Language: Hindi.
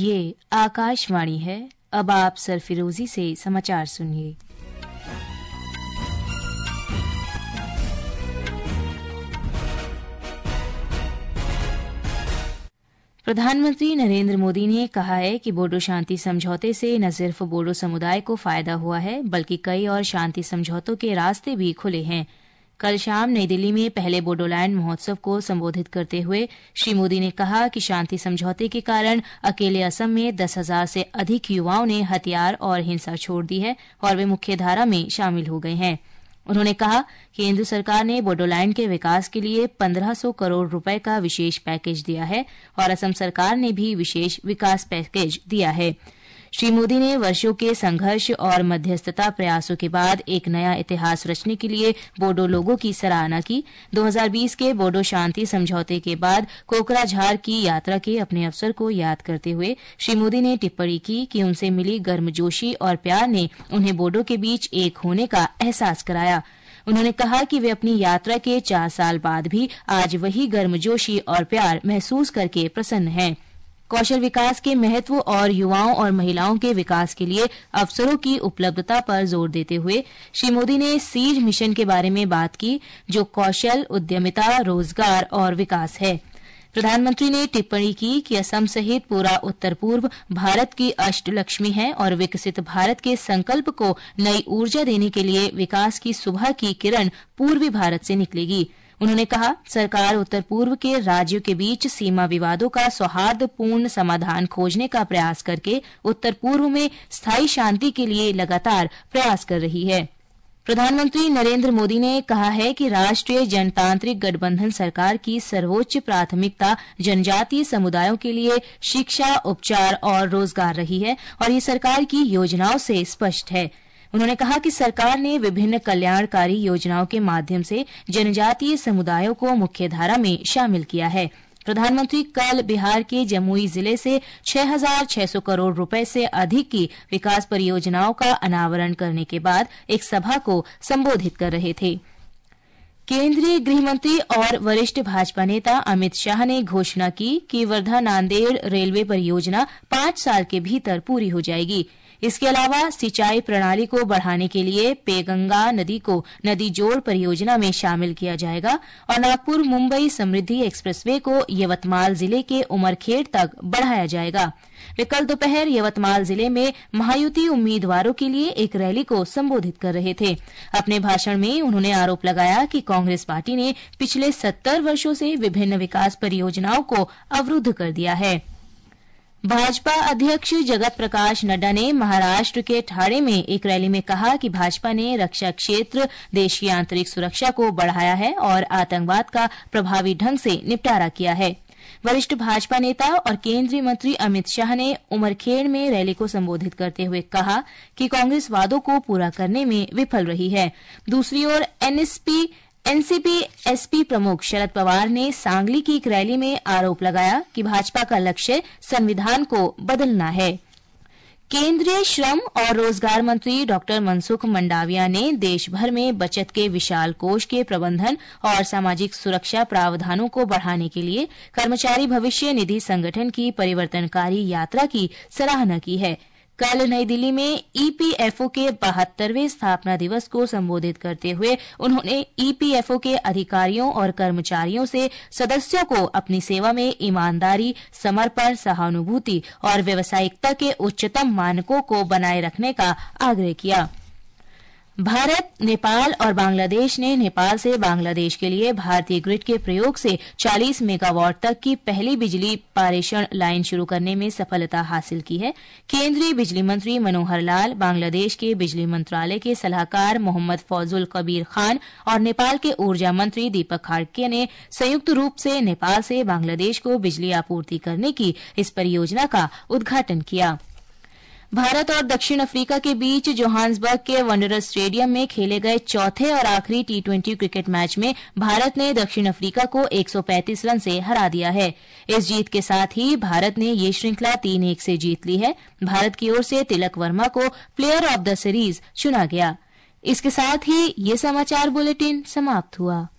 ये आकाशवाणी है। अब आप सरफिरोजी से समाचार सुनिए। प्रधानमंत्री नरेंद्र मोदी ने कहा है कि बोडो शांति समझौते से न सिर्फ बोडो समुदाय को फायदा हुआ है, बल्कि कई और शांति समझौतों के रास्ते भी खुले हैं। कल शाम नई दिल्ली में पहले बोडोलैंड महोत्सव को संबोधित करते हुए श्री मोदी ने कहा कि शांति समझौते के कारण अकेले असम में 10,000 से अधिक युवाओं ने हथियार और हिंसा छोड़ दी है और वे मुख्यधारा में शामिल हो गए हैं। उन्होंने कहा कि केंद्र सरकार ने बोडोलैंड के विकास के लिए 1500 करोड़ रुपए का विशेष पैकेज दिया है और असम सरकार ने भी विशेष विकास पैकेज दिया है। श्री मोदी ने वर्षों के संघर्ष और मध्यस्थता प्रयासों के बाद एक नया इतिहास रचने के लिए बोडो लोगों की सराहना की। 2020 के बोडो शांति समझौते के बाद कोकराझार की यात्रा के अपने अवसर को याद करते हुए श्री मोदी ने टिप्पणी की कि उनसे मिली गर्मजोशी और प्यार ने उन्हें बोडो के बीच एक होने का एहसास कराया। उन्होंने कहा कि वे अपनी यात्रा के 4 साल बाद भी आज वही गर्मजोशी और प्यार महसूस करके प्रसन्न हैं। कौशल विकास के महत्व और युवाओं और महिलाओं के विकास के लिए अवसरों की उपलब्धता पर जोर देते हुए श्री मोदी ने सीज मिशन के बारे में बात की, जो कौशल, उद्यमिता, रोजगार और विकास है। प्रधानमंत्री ने टिप्पणी की कि असम सहित पूरा उत्तर पूर्व भारत की अष्टलक्ष्मी है और विकसित भारत के संकल्प को नई ऊर्जा देने के लिए विकास की सुबह की किरण पूर्वी भारत से निकलेगी। उन्होंने कहा, सरकार उत्तर पूर्व के राज्यों के बीच सीमा विवादों का सौहार्दपूर्ण समाधान खोजने का प्रयास करके उत्तर पूर्व में स्थायी शांति के लिए लगातार प्रयास कर रही है। प्रधानमंत्री नरेंद्र मोदी ने कहा है कि राष्ट्रीय जनतांत्रिक गठबंधन सरकार की सर्वोच्च प्राथमिकता जनजातीय समुदायों के लिए शिक्षा, उपचार और रोजगार रही है और ये सरकार की योजनाओं से स्पष्ट है। उन्होंने कहा कि सरकार ने विभिन्न कल्याणकारी योजनाओं के माध्यम से जनजातीय समुदायों को मुख्यधारा में शामिल किया है। प्रधानमंत्री कल बिहार के जमुई जिले से 6,600 करोड़ रुपए से अधिक की विकास परियोजनाओं का अनावरण करने के बाद एक सभा को संबोधित कर रहे थे। केंद्रीय गृह मंत्री और वरिष्ठ भाजपा नेता अमित शाह ने घोषणा की कि वर्धा नांदेड़ रेलवे परियोजना 5 साल के भीतर पूरी हो जाएगी। इसके अलावा सिंचाई प्रणाली को बढ़ाने के लिए पेगंगा नदी को नदी जोड़ परियोजना में शामिल किया जाएगा और नागपुर मुंबई समृद्धि एक्सप्रेसवे को यवतमाल जिले के उमरखेड़ तक बढ़ाया जाएगा। वे कल दोपहर यवतमाल जिले में महायुति उम्मीदवारों के लिए एक रैली को संबोधित कर रहे थे। अपने भाषण में उन्होंने आरोप लगाया कि कांग्रेस पार्टी ने पिछले 70 वर्षों से विभिन्न विकास परियोजनाओं को अवरुद्ध कर दिया है। भाजपा अध्यक्ष जगत प्रकाश नड्डा ने महाराष्ट्र के ठाणे में एक रैली में कहा कि भाजपा ने रक्षा क्षेत्र, देश की आंतरिक सुरक्षा को बढ़ाया है और आतंकवाद का प्रभावी ढंग से निपटारा किया है। वरिष्ठ भाजपा नेता और केंद्रीय मंत्री अमित शाह ने उमरखेड़ में रैली को संबोधित करते हुए कहा कि कांग्रेस वादों को पूरा करने में विफल रही है। दूसरी ओर एनसीपी एसपी प्रमुख शरद पवार ने सांगली की एक रैली में आरोप लगाया कि भाजपा का लक्ष्य संविधान को बदलना है। केंद्रीय श्रम और रोजगार मंत्री डॉक्टर मनसुख मंडाविया ने देश भर में बचत के विशाल कोष के प्रबंधन और सामाजिक सुरक्षा प्रावधानों को बढ़ाने के लिए कर्मचारी भविष्य निधि संगठन की परिवर्तनकारी यात्रा की सराहना की है। कल नई दिल्ली में ईपीएफओ के 72वें स्थापना दिवस को संबोधित करते हुए उन्होंने ईपीएफओ के अधिकारियों और कर्मचारियों से सदस्यों को अपनी सेवा में ईमानदारी, समर्पण, सहानुभूति और व्यावसायिकता के उच्चतम मानकों को बनाए रखने का आग्रह किया। भारत, नेपाल और बांग्लादेश ने नेपाल से बांग्लादेश के लिए भारतीय ग्रिड के प्रयोग से 40 मेगावाट तक की पहली बिजली पारेषण लाइन शुरू करने में सफलता हासिल की है। केंद्रीय बिजली मंत्री मनोहर लाल, बांग्लादेश के बिजली मंत्रालय के सलाहकार मोहम्मद फौजुल कबीर खान और नेपाल के ऊर्जा मंत्री दीपक खाड़के ने संयुक्त रूप से नेपाल से बांग्लादेश को बिजली आपूर्ति करने की इस परियोजना का उद्घाटन किया। भारत और दक्षिण अफ्रीका के बीच जोहान्सबर्ग के वंडरर्स स्टेडियम में खेले गए चौथे और आखिरी टी20 क्रिकेट मैच में भारत ने दक्षिण अफ्रीका को 135 रन से हरा दिया है। इस जीत के साथ ही भारत ने ये श्रृंखला 3-1 से जीत ली है। भारत की ओर से तिलक वर्मा को प्लेयर ऑफ द सीरीज चुना गया। इसके साथ ही ये समाचार बुलेटिन समाप्त हुआ।